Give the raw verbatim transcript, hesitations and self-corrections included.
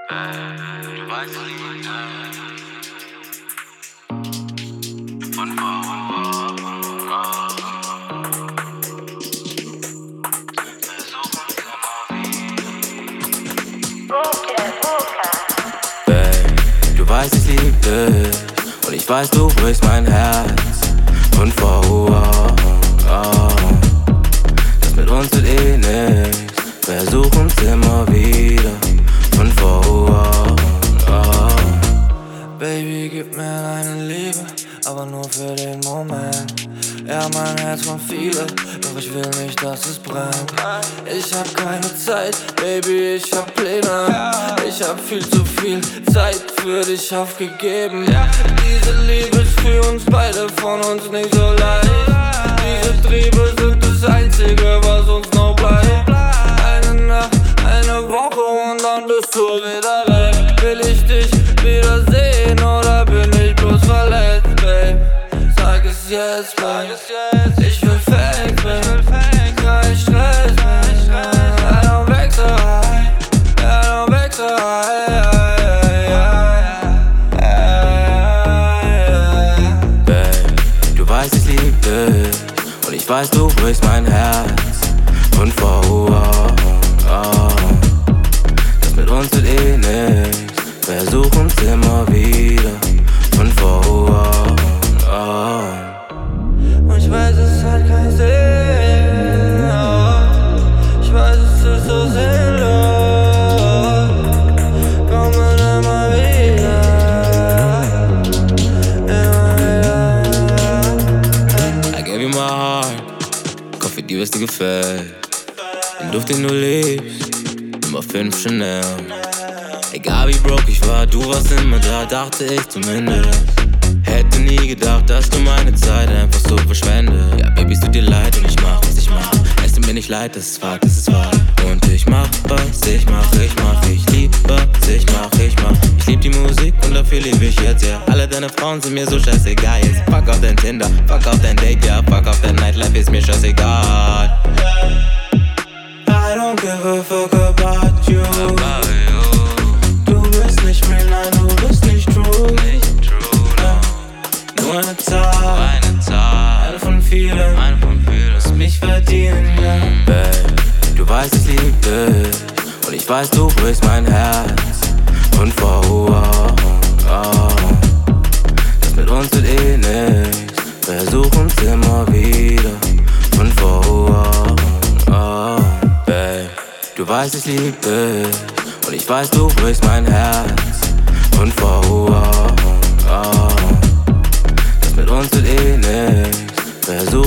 Du weißt es nicht, von vor. Babe, du weißt, ich lieb dich und ich weiß, du brichst mein Herz von vor. Oh, oh. Das mit uns wird eh nichts, versuchen's immer wieder von vor. Oh, oh. Baby, gib mir deine Liebe, aber nur für den Moment. Ja, mein Herz macht viele, doch ich will nicht, dass es brennt. Ich hab keine Zeit, Baby, ich hab Pläne. Ich hab viel zu viel Zeit für dich aufgegeben. Diese Liebe ist für uns beide, von uns nicht so leicht. Diese Triebe sind das Einzige, was uns noch bleibt. Eine Nacht, eine Woche und dann bist du wieder weg. Will ich dich wiedersehen oder bin ich bloß verletzt, babe? Sag es jetzt, babe. Ich will fake, babe. Kein Stress, babe. Ja, dann weg so high. Ja, dann weg so high. Babe, du weißt, ich lieb dich und ich weiß, du brichst mein Herz von vor. Oh, oh. Das mit uns wird eh nichts, versuchen's immer wieder von vor. Oh, oh. Und ich weiß, es hat keinen Sinn. Oh. Ich weiß, es ist so sinnlos. Kommen immer wieder, immer wieder. I gave you my heart, Gott für die, was dir gefällt. Den Duft, den du liebst, Nummer fünf Chanel. Egal wie broke ich war, du warst immer da, dachte ich zumindest. Hätte nie gedacht, dass du meine Zeit einfach so verschwendest. Ja, Baby, es tut dir leid und ich mach, was ich mach. Es tut mir nicht leid, das ist wahr, das ist wahr. Und ich mach, was ich mach, ich mach. Ich lieb, was ich mach, ich mach. Ich lieb die Musik und dafür lieb ich jetzt, ja. Alle deine Frauen sind mir so scheißegal. Jetzt fuck auf dein Tinder, fuck auf dein Date, ja. Fuck auf dein Nightlife, ist mir scheißegal. I don't give a fuck about you. Du bist nicht real, nein, du bist nicht true. Nicht true, no. Nur eine Zahl, eine Zahl, eine von vielen, eine von vielen. Musst mich verdienen, ja. Babe, du weißt, ich lieb dich und ich weiß, du brichst mein Herz von vor. Oh, oh. Das mit uns wird eh nichts, versuchen's immer wieder von vor. Oh, oh. Babe, du weißt, ich lieb dich und ich weiß, du brichst mein Herz von vor. Oh, oh. Das mit uns wird eh nichts, versuch